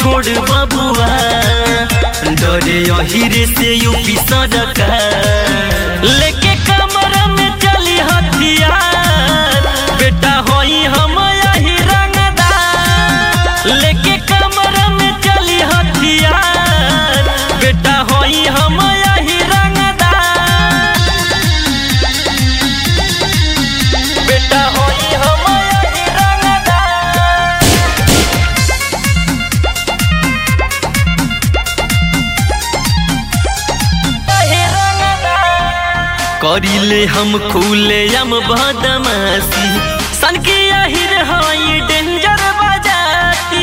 छोड़ बबुआ डरे अहिरे से यूपी सरकार लेके कमर में चली हथियार बेटा होई हम यही रंगदार लेके कमर में चली हथियार बेटा होई हम यही रंगदार बेटा होई हम यही रंगदार करिले हम खुले हम बदमाशी सन की अहिर हाई डेंजर बजाती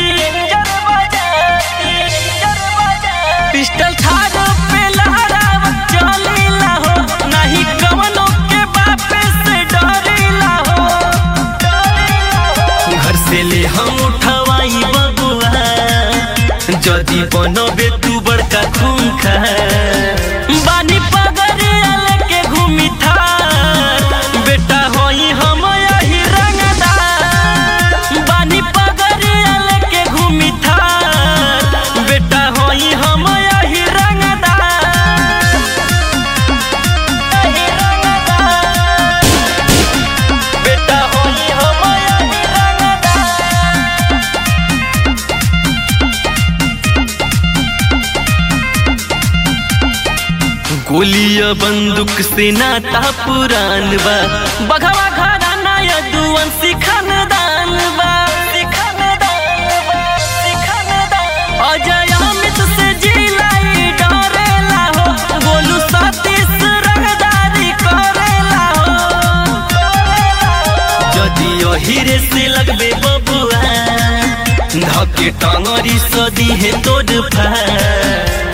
पिस्टल थार पे लहराव चलीला हो नहीं कवनो के बापे से डरीला हो घर से ले हम उठवाई बबुआ जदी बनबे तू बड़का खूंखार बानी पगड़िया लेके घूमी थार बेटा होई हम यही रंगदार बानी पगड़िया लेके घूमी थार बेटा होई हम यही रंगदार बेटा होई हम यही रंगदार गोलिया बंदूक से नाता पुरान बा बघवा घराना यदुवंशी खानदान बा अजय अमित से जिलाई डरेला हो गोलू सतीश रंगदारी करेला हो जदी अहिरे से लगबे बबुआ धके टंगरी सदी है तोड़ फार